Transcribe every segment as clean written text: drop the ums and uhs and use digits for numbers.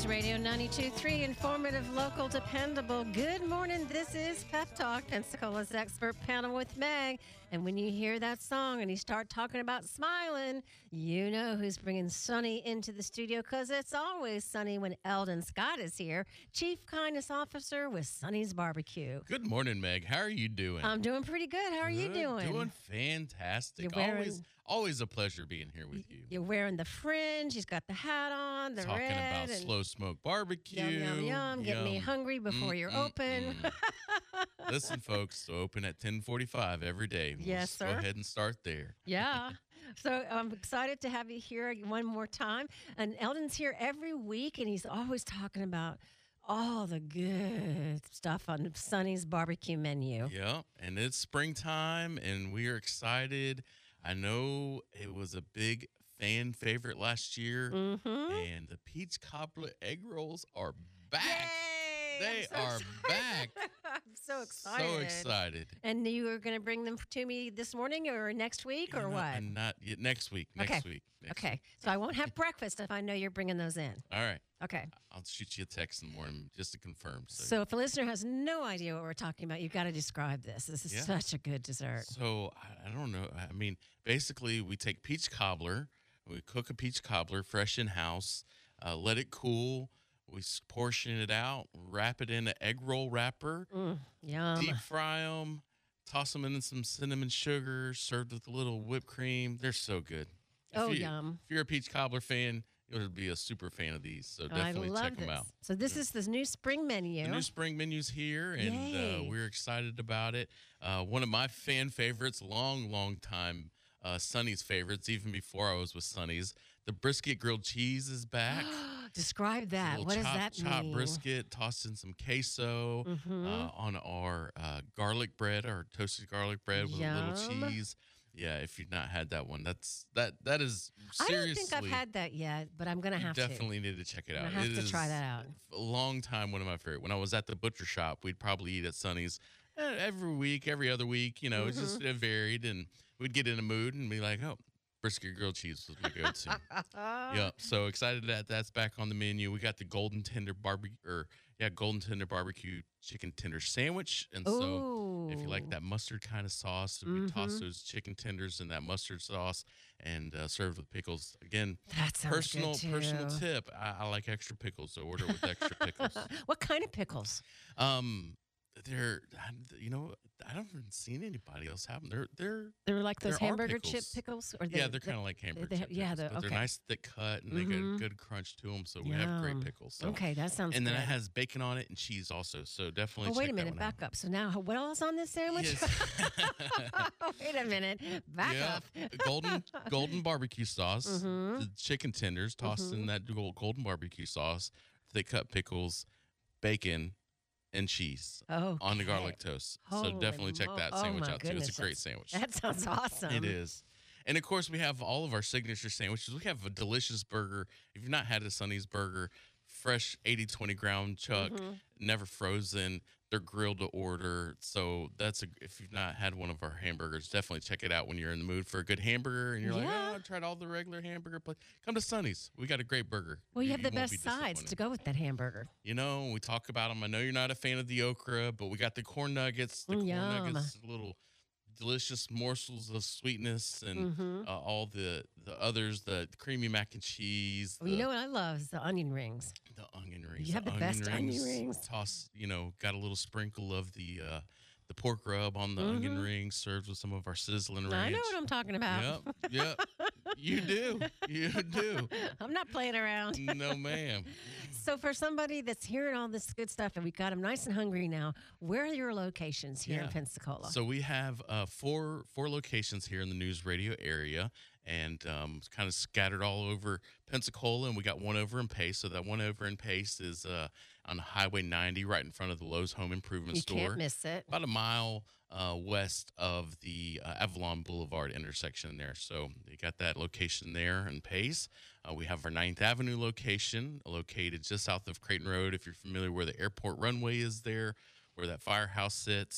Radio 92.3, informative, local, dependable. Good morning. This is Pep Talk, Pensacola's expert panel with Meg. And when you hear that song and you start talking about smiling, you know who's bringing Sunny into the studio, because it's always sunny when Eldon Scott is here, Chief Kindness Officer with Sunny's Barbecue. Good morning, Meg. How are you doing? I'm doing pretty good. How are you doing? Doing fantastic. You're wearing- Always a pleasure being here with you. You're wearing the fringe. He's got the hat on, the Talking red. about and slow smoke barbecue. Yum, yum, yum. Getting me hungry before you're open. Listen, folks, open at 10:45 every day. Yes, Go sir. ahead and start there. Yeah. So I'm excited to have you here one more time. And Eldon's here every week, and he's always talking about all the good stuff on Sunny's barbecue menu. Yeah, and it's springtime, and we are excited. I know it was a big fan favorite last year, and the peach cobbler egg rolls are back. Yay! They are back. I'm so excited. So excited. And you are going to bring them to me this morning or next week or what? Not yet. Next week. Next week. Okay. So I won't have breakfast if I know you're bringing those in. All right. Okay. I'll shoot you a text in the morning just to confirm. So if a listener has no idea what we're talking about, you've got to describe this. This is such a good dessert. So I don't know. I mean, basically, we take peach cobbler, we cook a peach cobbler fresh in house, let it cool. We portion it out, wrap it in an egg roll wrapper, Yum. deep fry them, toss them in some cinnamon sugar, served with a little whipped cream. They're so good. Yum. If you're a peach cobbler fan, you'll be a super fan of these. So definitely check them out. So this is the new spring menu. The new spring menu's here, and Yay. we're excited about it. One of my fan favorites, long time, Sunny's favorites, even before I was with Sunny's. The brisket grilled cheese is back. Describe that. What does that mean? Chopped brisket, tossed in some queso on our garlic bread, our toasted garlic bread with a little cheese. Yeah, if you've not had that one, that is seriously. I don't think I've had that yet, but I'm going to have to. Definitely need to check it out. I have to try that out. A long time, one of my favorite. When I was at the butcher shop, we'd probably eat at Sunny's every week, every other week. You know, it's just it varied, and we'd get in a mood and be like, oh, brisket grilled cheese was my go-to. Yeah, so excited that that's back on the menu. We got the golden tender barbecue chicken tender sandwich, and so if you like that mustard kind of sauce, we toss those chicken tenders in that mustard sauce and served with pickles. Again, That sounds good, too. personal tip. I like extra pickles, so order with extra pickles. What kind of pickles? They're, I haven't seen anybody else have them. They're like those there are hamburger chip pickles. pickles? Or They're kind of like hamburger chip pickles, but they're nice thick cut, and they get good crunch to them, so we have great pickles. So. Okay, that sounds And then good. it has bacon on it and cheese also, so definitely Oh, wait check a minute. that one Back up. So now, what else on this sandwich? Yes. Wait a minute. Back up. golden barbecue sauce, the chicken tenders tossed in that golden barbecue sauce, thick cut pickles, bacon, and cheese on the garlic toast. So definitely check that sandwich out too. It's a great sandwich. That sounds awesome. It is. And of course, we have all of our signature sandwiches. We have a delicious burger. If you've not had a Sunny's burger, fresh 80-20 ground chuck, never frozen. They're grilled to order. So if you've not had one of our hamburgers, definitely check it out when you're in the mood for a good hamburger and you're like, oh, I tried all the regular hamburger place. Come to Sunny's. We got a great burger. Well, you have the won't best be sides to disappointed. go with that hamburger. You know, we talk about them. I know you're not a fan of the okra, but we got the corn nuggets. The corn nuggets, little delicious morsels of sweetness, and all the others, the creamy mac and cheese. Well, you know what I love is the onion rings. The onion rings. You have the best onion rings. Toss, got a little sprinkle of the pork rub on the onion rings, served with some of our sizzling ranch. I know what I'm talking about. Yep. You do. You do. I'm not playing around. No, ma'am. So for somebody that's hearing all this good stuff and we got them nice and hungry now, where are your locations here in Pensacola? So we have four locations here in the News Radio area, and kind of scattered all over Pensacola, and we got one over in Pace. So that one over in Pace is on Highway 90, right in front of the Lowe's Home Improvement Store. You can't miss it. About a mile west of the Avalon Boulevard intersection there. So you got that location there in Pace. We have our 9th Avenue location located just south of Creighton Road. If you're familiar where the airport runway is there, where that firehouse sits,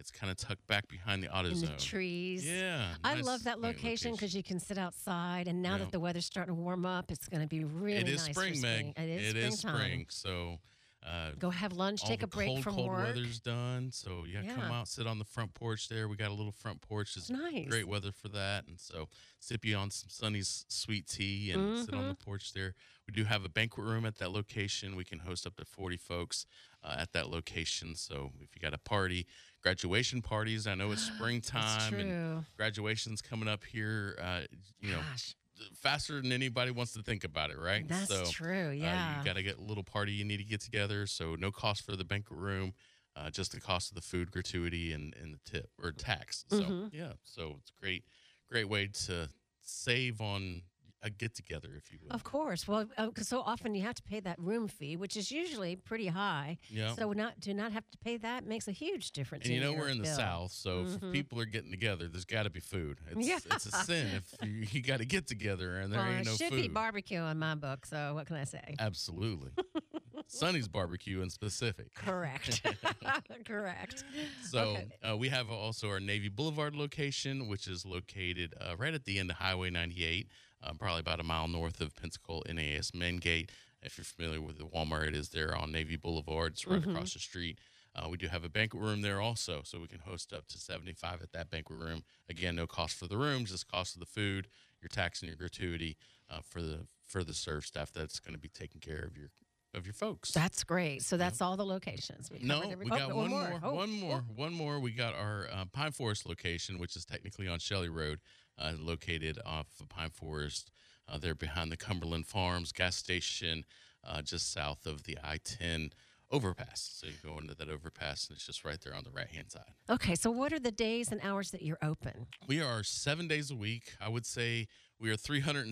It's kind of tucked back behind the In the AutoZone. trees. Yeah, I nice, love that quaint location because you can sit outside. And now Yeah. that the weather's starting to warm up, it's going to be really It is nice spring, for Meg. spring. It is It is springtime. spring. So Go have lunch, all take the a break from cold work. weather's done. So yeah, come Yeah. out, sit on the front porch there. We got a little front porch. It's Nice. great weather for that. And so sip you on some Sunny's sweet tea and sit on the porch there. We do have a banquet room at that location. We can host up to 40 folks at that location. So if you got a party, graduation parties, I know it's That's springtime and true. graduation's coming up here. You know, Gosh, faster than anybody wants to think about it, right? that's So true. Yeah. you got to get a little party you need to get together. So no cost for the banquet room, just the cost of the food, gratuity, and the tip or tax. So yeah, so it's great way to save on a get together, if you will. Of course. Well, 'cause so often you have to pay that room fee, which is usually pretty high. Yeah. So do not have to pay that makes a huge difference. And you in know your we're in the bill. South, so if people are getting together, there's got to be food. It's, Yeah. it's a sin if you got to get together and there Well, ain't it no should food. be barbecue in my book. So what can I say? Absolutely. Sonny's barbecue in specific. Correct. Correct. So Okay. we have also our Navy Boulevard location, which is located right at the end of Highway 98, probably about a mile north of Pensacola NAS Main Gate. If you're familiar with the Walmart, it is there on Navy Boulevard. It's right across the street. We do have a banquet room there also, so we can host up to 75 at that banquet room. Again, no cost for the room, just cost of the food, your tax and your gratuity for the serve staff that's going to be taking care of your folks. That's great. So that's all the locations. No, covered we got one more. Oh, One more. We got our Pine Forest location, which is technically on Shelley Road, located off of Pine Forest. They're behind the Cumberland Farms gas station, just south of the I-10 overpass. So you go into that overpass, and it's just right there on the right-hand side. Okay. So what are the days and hours that you're open? We are 7 days a week. I would say we are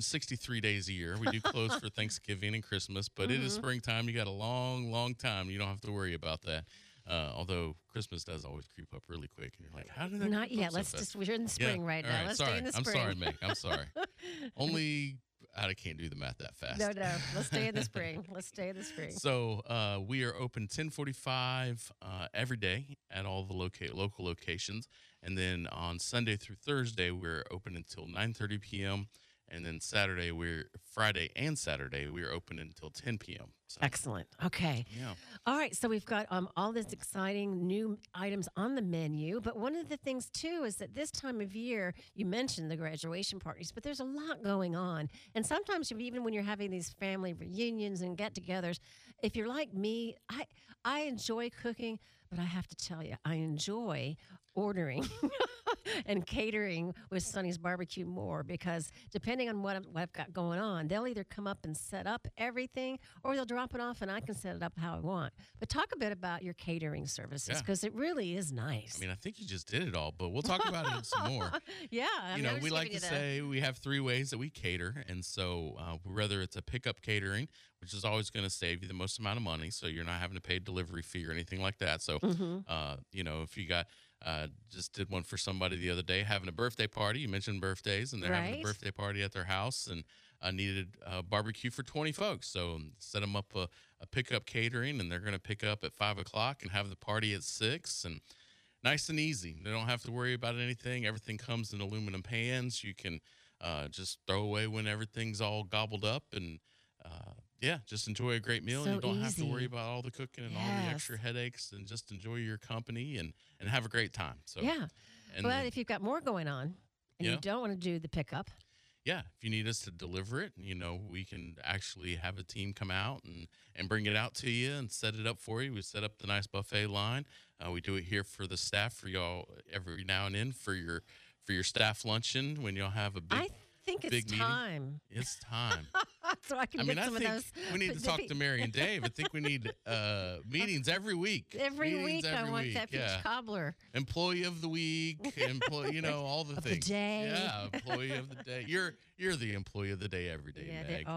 363 days a year. We do close for Thanksgiving and Christmas, but it is springtime. You got a long, long time. You don't have to worry about that. Although Christmas does always creep up really quick, and you're like, how did that Not creep up yet. so Let's fast? we're in the spring right all now. Let's sorry. stay in the spring. I'm sorry, Meg. I'm sorry. Only I can't do the math that fast. No. Let's stay in the spring. Let's stay in the spring. So we are open 10:45 every day at all the local locations, and then on Sunday through Thursday we're open until 9:30 p.m. And then Friday and Saturday we're open until 10 p.m. So, Excellent. Okay. yeah. All right. So we've got all this exciting new items on the menu. But one of the things, too, is that this time of year, you mentioned the graduation parties, but there's a lot going on. And sometimes, even when you're having these family reunions and get togethers, if you're like me, I enjoy cooking, but I have to tell you, I enjoy ordering and catering with Sonny's Barbecue more because depending on what I've got going on, they'll either come up and set up everything or they'll drop it off and I can set it up how I want. But talk a bit about your catering services Yeah. because it really is nice. I mean, I think you just did it all, but we'll talk about it some more. Yeah. I You mean, know, I'm we just like giving to you the- say we have 3 ways that we cater. And so whether it's a pickup catering, which is always going to save you the most amount of money, so you're not having to pay a delivery fee or anything like that. So, you know, if you got just did one for somebody the other day, having a birthday party, you mentioned birthdays, and they're having Right. a birthday party at their house and needed a barbecue for 20 folks. So set them up a pickup catering, and they're going to pick up at 5 o'clock and have the party at 6. And nice and easy. They don't have to worry about anything. Everything comes in aluminum pans. You can just throw away when everything's all gobbled up and just enjoy a great meal. So And you don't have to worry easy. about all the cooking and all the Yes. extra headaches, and just enjoy your company and have a great time. So Yeah. and But then- if you've got more going on and Yeah. you don't want to do the pickup, yeah, if you need us to deliver it, you know, we can actually have a team come out and bring it out to you and set it up for you. We set up the nice buffet line. We do it here for the staff for y'all every now and then for your staff luncheon when y'all have a big. I think it's big meeting. time. It's time. So I can I get mean, I some of think those. we need to but talk to Mary and Dave. I think we need meetings every week. Every Meetings week, I every want week, that peach yeah. cobbler. Employee of the week, you know, all the Of the things. day. Yeah, employee of the day. You're the employee of the day every day, Yeah. Meg.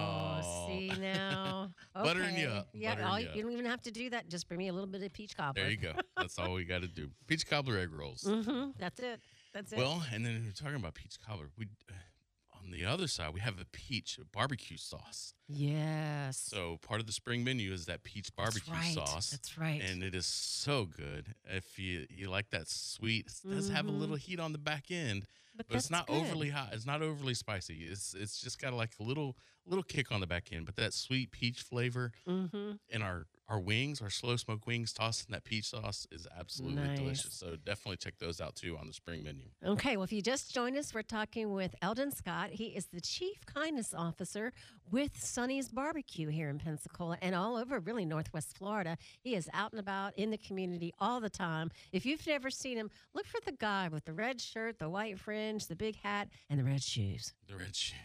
See now. Buttering you Okay. up, Yeah. buttering you You up. don't even have to do that. Just bring me a little bit of peach cobbler. There you go. That's all we got to do. Peach cobbler egg rolls. Mm-hmm. That's it. That's it. Well, and then we're talking about peach cobbler. We on the other side, we have a peach barbecue sauce. Yes. So part of the spring menu is that peach barbecue sauce. That's right. And it is so good. If you like that sweet, it does have a little heat on the back end, but it's not good. overly hot. It's not overly spicy. It's just got like a little kick on the back end, but that sweet peach flavor in our wings, our slow smoke wings tossed in that peach sauce is absolutely delicious. So definitely check those out too on the spring menu. Okay, well, if you just joined us, we're talking with Eldon Scott. He is the Chief Kindness Officer with Sonny's Barbecue here in Pensacola and all over really Northwest Florida. He is out and about in the community all the time. If you've never seen him, look for the guy with the red shirt, the white fringe, the big hat, and the red shoes. The red shoes.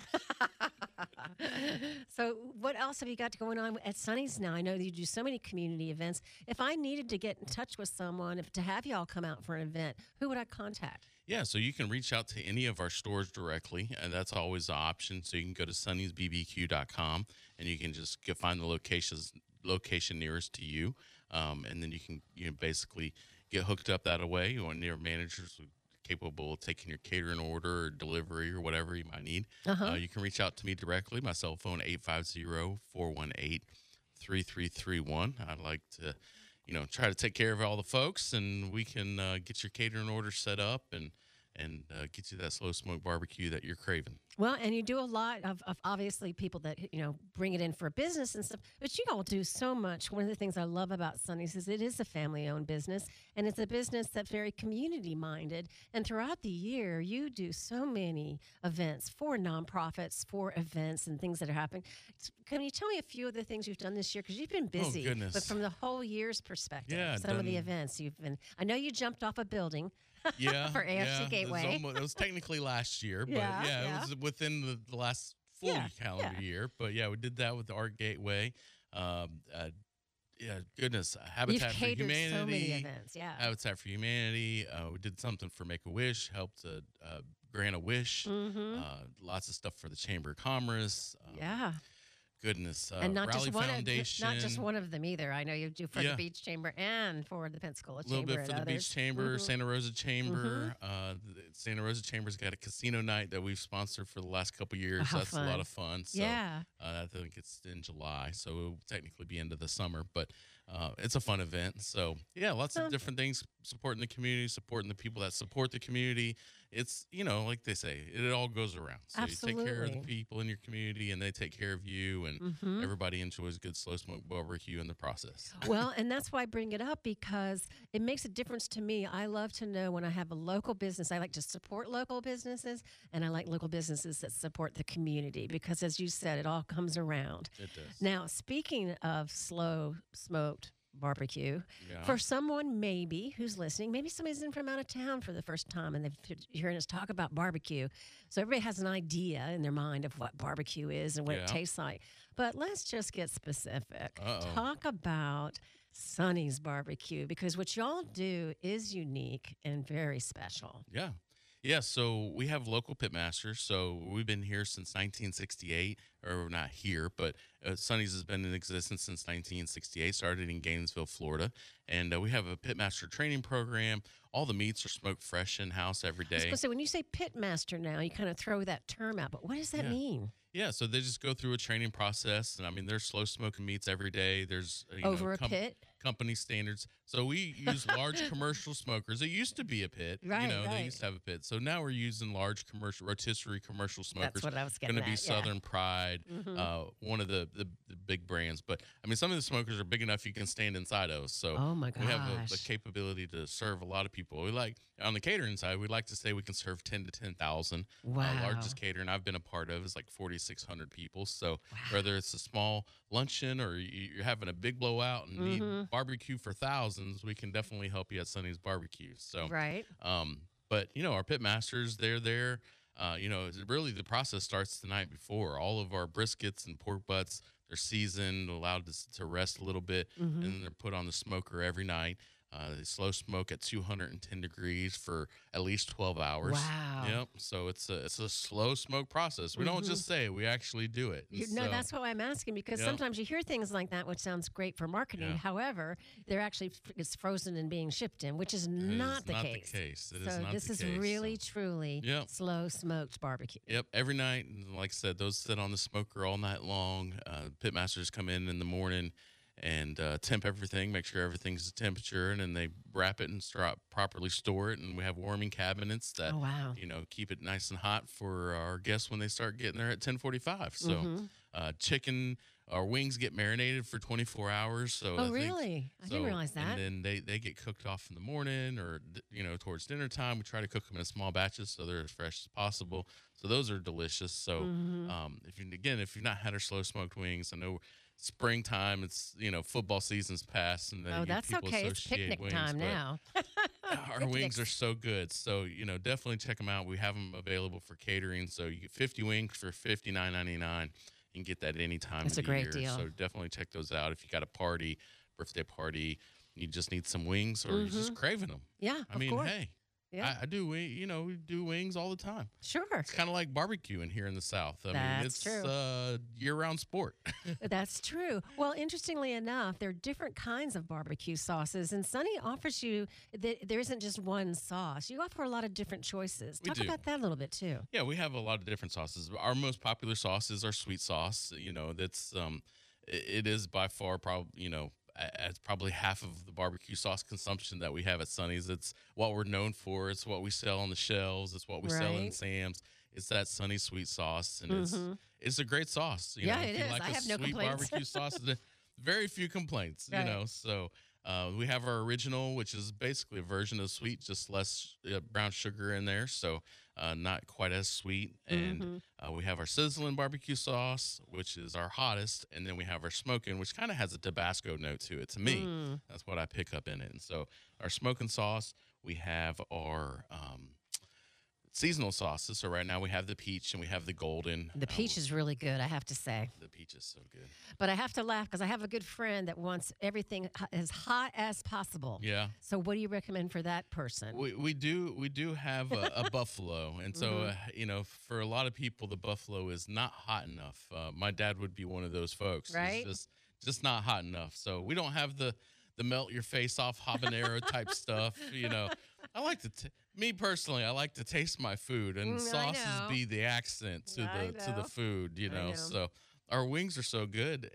So what else have you got going on at Sonny's now? I know that you do so many community events. If I needed to get in touch with someone, to have y'all come out for an event, who would I contact? Yeah, so you can reach out to any of our stores directly, and that's always an option. So you can go to sunnysbbq.com, and you can just find the location nearest to you, and then you can basically get hooked up that way. You want your managers capable of taking your catering order or delivery or whatever you might need. You can reach out to me directly. My cell phone, 850-418-3331. I'd like to, try to take care of all the folks, and we can get your catering order set up and get you that slow smoke barbecue that you're craving. Well, and you do a lot of obviously people that, bring it in for business and stuff, but you all do so much. One of the things I love about Sonny's is it is a family-owned business, and it's a business that's very community-minded. And throughout the year, you do so many events for nonprofits, for events and things that are happening. Can you tell me a few of the things you've done this year? Because you've been busy, goodness. but from the whole year's perspective, some of the events you've been. I know you jumped off a building. Yeah, for AFC Gateway. It was technically last year, but it was within the last full calendar year. But we did that with the Art Gateway. Goodness, Habitat for Humanity. So many events, Habitat for Humanity. We did something for Make a Wish, helped grant a wish. Lots of stuff for the Chamber of Commerce. Goodness, and not Raleigh just Foundation. Not just one of them either. I know you do for the Beach Chamber and for the Pensacola Chamber. A little bit for the Beach Chamber, Santa Rosa Chamber. The Santa Rosa Chamber's got a casino night that we've sponsored for the last couple of years. How That's fun. a lot of fun. So, I think it's in July, so it'll technically be into the summer, but it's a fun event. So, lots of different things, supporting the community, supporting the people that support the community. It's, like they say, it all goes around. So Absolutely. You take care of the people in your community, and they take care of you, and everybody enjoys good slow smoke barbecue in the process. Well, and that's why I bring it up, because it makes a difference to me. I love to know when I have a local business, I like to support local businesses, and I like local businesses that support the community, because as you said, it all comes around. It does. Now, speaking of slow smoked barbecue, for someone maybe who's listening, maybe somebody's in from out of town for the first time and they're hearing us talk about barbecue. So everybody has an idea in their mind of what barbecue is and what it tastes like. But let's just get specific. Talk about Sonny's Barbecue, because what y'all do is unique and very special. Yeah, so we have local pitmasters. So we've been here since 1968, or not here, but Sonny's has been in existence since 1968, started in Gainesville, Florida. And we have a pitmaster training program. All the meats are smoked fresh in-house every day. I was going to say, when you say pitmaster now, you kind of throw that term out, but what does that mean? Yeah, so they just go through a training process, and I mean, there's slow smoking meats every day. There's over a pit, company standards. So we use large commercial smokers. It used to be a pit, right? They used to have a pit. So now we're using large rotisserie commercial smokers. That's what I was getting at. Going to be Southern Southern Pride, one of the big brands. But I mean, some of the smokers are big enough you can stand inside those. So oh my gosh, we have the capability to serve a lot of people. We like on the catering side, we like to say we can serve 10 to 10,000. Wow. Largest catering I've been a part of is like 4,600 people. So whether it's a small luncheon or you're having a big blowout and need barbecue for thousands, we can definitely help you at Sonny's Barbecue. So but our pit masters, they're there. Really the process starts the night before. All of our briskets and pork butts, they're seasoned, allowed to rest a little bit, and then they're put on the smoker every night. They slow smoke at 210 degrees for at least 12 hours. Wow. Yep. So it's a slow smoke process. We don't just say it, we actually do it. And No, so, that's why I'm asking because Yep. sometimes you hear things like that, which sounds great for marketing. Yeah. However, they're actually it's frozen and being shipped in, which is it not is the not case. the case. It is So not this the is case. really So, truly Yep. slow smoked barbecue. Yep, every night. And like I said, those sit on the smoker all night long. Pitmasters come in the morning and temp everything, make sure everything's the temperature, and then they wrap it and properly store it. And we have warming cabinets that, Oh wow. keep it nice and hot for our guests when they start getting there at 10:45. So, Mhm. chicken. Our wings get marinated for 24 hours. So Oh I think really? I didn't realize that. And then they get cooked off in the morning or towards dinner time. We try to cook them in small batches so they're as fresh as possible. So those are delicious. So Mhm. if you've not had our slow smoked wings, I know springtime. It's football season's past, and then Oh, that's people okay. It's associate picnic wings, time but now. our wings are so good. So definitely check them out. We have them available for catering. So you get 50 wings for $59.99. You can get that any time That's of a the great year. deal. So definitely check those out. If you got a party, birthday party, you just need some wings, or you're just craving them. Yeah, I mean, of course. hey, Yeah. I do. We do wings all the time. Sure. It's kind of like barbecuing here in the South. I mean, That's it's true. a year-round sport. That's true. Well, interestingly enough, there are different kinds of barbecue sauces, and Sunny offers you that there isn't just one sauce. You offer a lot of different choices. We Talk do. about that a little bit too. Yeah, we have a lot of different sauces. Our most popular sauce is our sweet sauce. That's it is by far probably as probably half of the barbecue sauce consumption that we have at Sonny's. It's what we're known for. It's what we sell on the shelves. It's what we sell in Right. Sam's. It's that Sunny sweet sauce, and it's a great sauce. Yeah, If it you is. like I a have no sweet complaints. barbecue sauce, very few complaints. Right. So. We have our original, which is basically a version of sweet, just less brown sugar in there, so not quite as sweet. And we have our sizzling barbecue sauce, which is our hottest, and then we have our smoking, which kind of has a Tabasco note to it. To me, that's what I pick up in it. And so our smoking sauce, we have our seasonal sauces. So right now we have the peach and we have the golden. The peach is really good, I have to say. The peach is so good. But I have to laugh because I have a good friend that wants everything as hot as possible. Yeah. So, what do you recommend for that person? We do have a buffalo, and so for a lot of people, the buffalo is not hot enough. My dad would be one of those folks. Right. It's just not hot enough. So we don't have the melt your face off habanero type stuff. I like me personally, I like to taste my food, and I sauces know. be the accent to I the know. food. I know. So our wings are so good.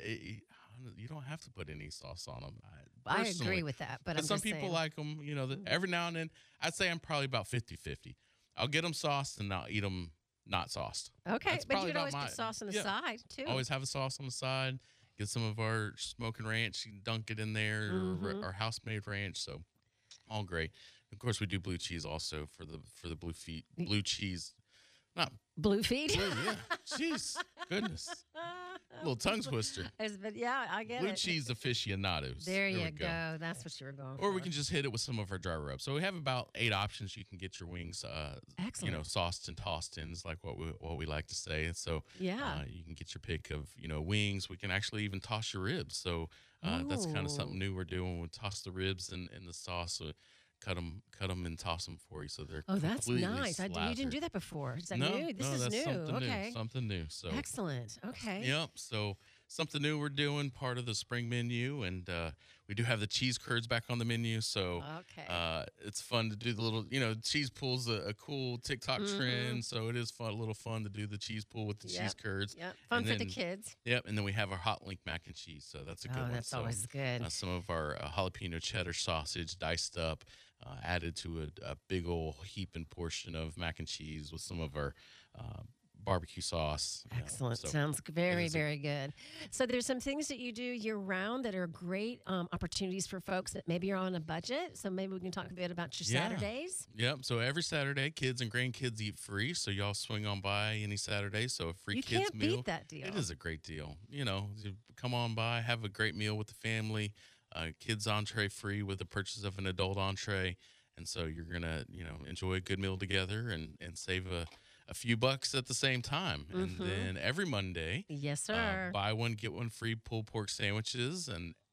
You don't have to put any sauce on them. I agree with that, but I'm some just people saying. like them, every now and then. I'd say I'm probably about 50-50. I'll get them sauced and I'll eat them not sauced. Okay, That's but you probably can about always put sauce on the yeah. side too. Always have a sauce on the side. Get some of our smoking ranch. You can dunk it in there, or our house-made ranch. So all great. Of course, we do blue cheese also for the blue cheese. Not Blue feet. blue, yeah. Jeez, goodness. Little tongue twister. But yeah, I get Blue it. cheese aficionados. There you we go. That's what you were going for. Or we can just hit it with some of our dry rubs. So we have about 8 options you can get your wings, Excellent. sauced and tossed in, is like what we like to say. And so Yeah. you can get your pick of wings. We can actually even toss your ribs. So that's kind of something new we're doing. We toss the ribs in the sauce. Cut them and toss them for you, so they're Oh, that's completely nice. You didn't do slathered. that before. Is that No, new? This no, is that's new. something Okay. new. Something new. So Excellent. Okay. Yep. So something new we're doing, part of the spring menu, and we do have the cheese curds back on the menu. So Okay. it's fun to do the little, cheese pool's a cool TikTok trend. So it is fun, a little fun to do the cheese pool with the cheese curds. Yep. Fun and for the then- kids. Yep. And then we have our hot link mac and cheese. So that's a good Oh, one. that's So, always good. some of our jalapeno cheddar sausage diced up, added to a big old heaping portion of mac and cheese with some of our barbecue sauce. Excellent. So Sounds very, is a- very good. So there's some things that you do year round that are great opportunities for folks that maybe are on a budget. So maybe we can talk a bit about your Yeah. Saturdays. Yep. So every Saturday, kids and grandkids eat free. So y'all swing on by any Saturday. So a free You kids can't meal. beat that deal. It is a great deal. You come on by, have a great meal with the family. Kids entree free with the purchase of an adult entree. And so you're gonna, enjoy a good meal together and save a few bucks at the same time. And then every Monday, Yes, sir. buy one, get one free pulled pork sandwiches. And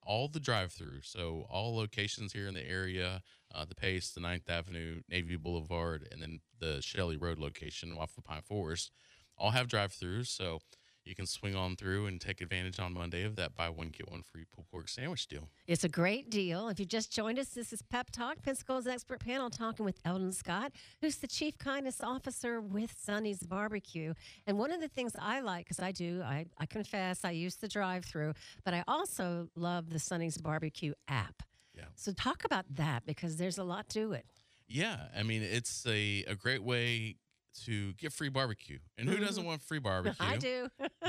all the drive-through. So all locations here in the area, the Pace, the Ninth Avenue, Navy Boulevard, and then the Shelley Road location off of Pine Forest, all have drive-throughs. So you can swing on through and take advantage on Monday of that buy one, get one free pulled pork sandwich deal. It's a great deal. If you just joined us, this is Pep Talk, Pensacola's expert panel, talking with Eldon Scott, who's the Chief Kindness Officer with Sonny's Barbecue. And one of the things I like, because I confess, I use the drive-through, but I also love the Sonny's Barbecue app. Yeah. So talk about that, because there's a lot to it. Yeah, I mean, it's a great way to get free barbecue. And who doesn't want free barbecue? I do.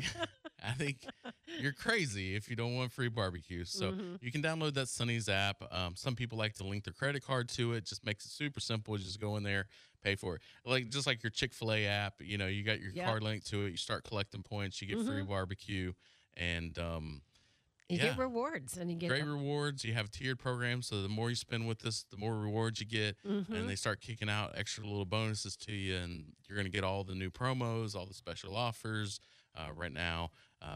I think you're crazy if you don't want free barbecue. So you can download that Sonny's app. Some people like to link their credit card to it. Just makes it super simple. Just go in there, pay for it. Just like your Chick-fil-A app, you know, you got your card linked to it. You start collecting points. You get free barbecue. And you get rewards, and you get great rewards. You have tiered programs, so the more you spend with us, the more rewards you get, and they start kicking out extra little bonuses to you, and you're going to get all the new promos, all the special offers. Right now,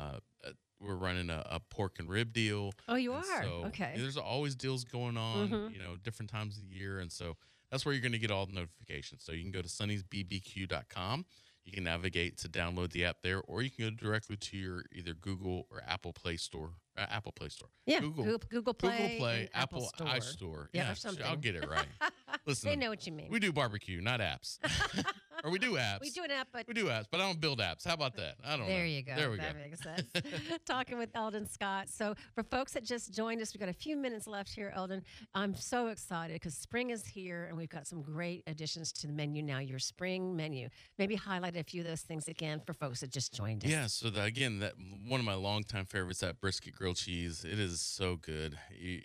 we're running a pork and rib deal. Oh, you are? So Okay. there's always deals going on, you know, different times of the year, and so that's where you're going to get all the notifications. So you can go to sunnysbbq.com. You can navigate to download the app there, or you can go directly to your either Google or Apple Play Store. Apple Play Store. Yeah, Google Play, and Apple Store. iStore. Yeah, Yeah, or something. I'll get it right. Listen, They know what you mean. we do barbecue, not apps. Or we do apps. We do an app, but We do apps, but I don't build apps. How about that? I don't know. there you go. There we that go. makes sense. Talking with Eldon Scott. So for folks that just joined us, we've got a few minutes left here, Eldon. I'm so excited because spring is here, and we've got some great additions to the menu now, your spring menu. Maybe highlight a few of those things again for folks that just joined us. Yeah, so again, that one of my longtime favorites, that brisket grilled cheese. It is so good.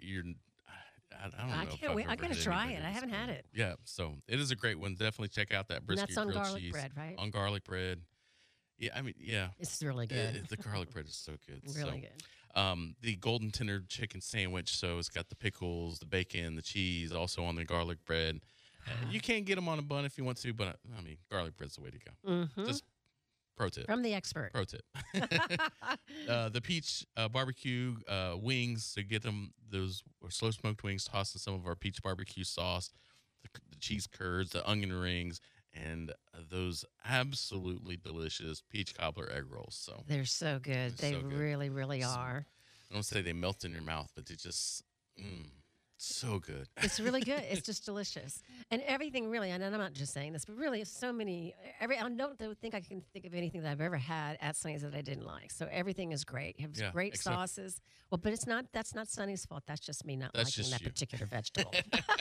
I don't know. I if can't I've wait. I ever got to had try anybody it. I this haven't had good. it. Yeah, so it is a great one. Definitely check out that And brisket that's on grilled garlic cheese. bread, right? On garlic bread. Yeah, I mean, yeah. It's really good. The garlic bread is so good. Really So, good. the golden tender chicken sandwich. So it's got the pickles, the bacon, the cheese, also on the garlic bread. You can get them on a bun if you want to, but I mean, garlic bread's the way to go. Just pro tip. From the expert. Pro tip. The peach barbecue wings. So get them those slow smoked wings, tossed in some of our peach barbecue sauce, the cheese curds, the onion rings, and those absolutely delicious peach cobbler egg rolls. So They're so good. They so good. really, really are. I don't say they melt in your mouth, but they just so good. It's really good. It's just delicious. And everything really, and I'm not just saying this, but really so many, I don't think I can think of anything that I've ever had at Sonny's that I didn't like. So everything is great. You have Yeah, great except- sauces. Well, but that's not Sonny's fault. That's just me not That's liking just that you. particular vegetable.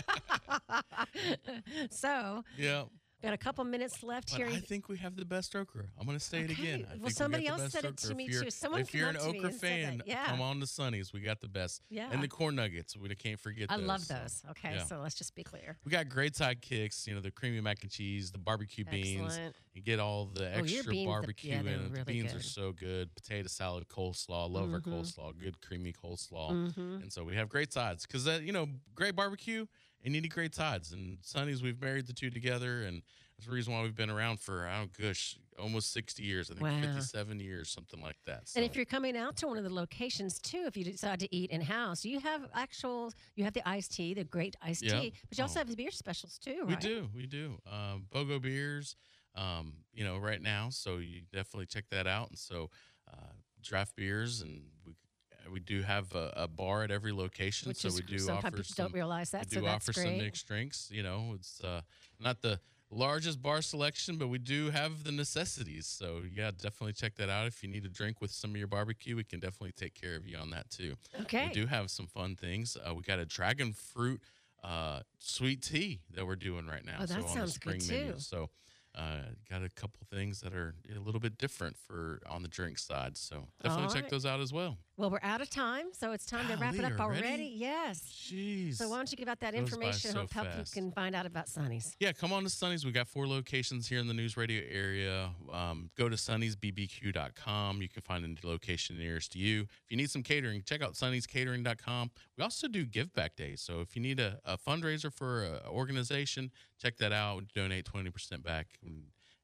So Yeah. got a couple minutes left But here. I think we have the best okra. I'm going to say it Okay. again. I Well, think we got somebody the else best said it okra. to me, If you're- too. Someone If you're came an up to me okra and said fan, that. Yeah. come on to Sonny's. We got the best. Yeah. And the corn nuggets. We can't forget I those. love So, those. Okay, yeah. so let's just be clear. We got great sidekicks, you know, the creamy mac and cheese, the barbecue beans. Excellent. You get all the Oh, your extra beans, barbecue yeah, in they're it. The really beans are good. so good. Potato salad, coleslaw. Love our coleslaw. Good creamy coleslaw. And so we have great sides because, you know, great barbecue and you need great sides. And Sonny's, we've married the two together, and that's the reason why we've been around for, almost 60 years. I think Wow. 57 years, something like that. So. And if you're coming out to one of the locations too, if you decide to eat in house, you have the iced tea, the great iced Yeah. tea, but you also Oh. have the beer specials too, We right? do. BOGO beers, you know, right now. So you definitely check that out. And so draft beers, and we do have a bar at every location. Which So is we do sometimes offer people don't realize that. we So do that's offer some great. mixed drinks. You know, it's not the largest bar selection, but we do have the necessities. So yeah, definitely check that out. If you need a drink with some of your barbecue, we can definitely take care of you on that too. Okay. We do have some fun things. We got a dragon fruit sweet tea that we're doing right now. Oh, that so on the sounds spring good, menu. too. So got a couple things that are a little bit different for on the drink side. So definitely All check right. those out as well. Well, we're out of time, so it's time to wrap it Golly, up already? already. Yes. Jeez. So why don't you give out that Goes by information so how people fast. can find out about Sonny's? Yeah, come on to Sonny's. We got 4 locations here in the News Radio area. Go to sunnysbbq.com. You can find a location nearest to you. If you need some catering, check out sunnyscatering.com. We also do give back days. So if you need a fundraiser for an organization, check that out. We donate 20% back and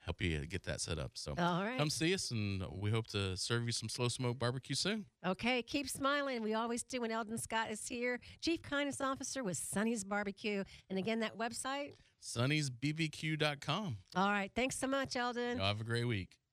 help you get that set up. So All right. come see us, and we hope to serve you some slow smoke barbecue soon. Okay, keep smiling. We always do when Eldon Scott is here. Chief Kindness Officer with Sonny's Barbecue. And again, that website? Sonny'sBBQ.com. All right. Thanks so much, Eldon. Y'all have a great week.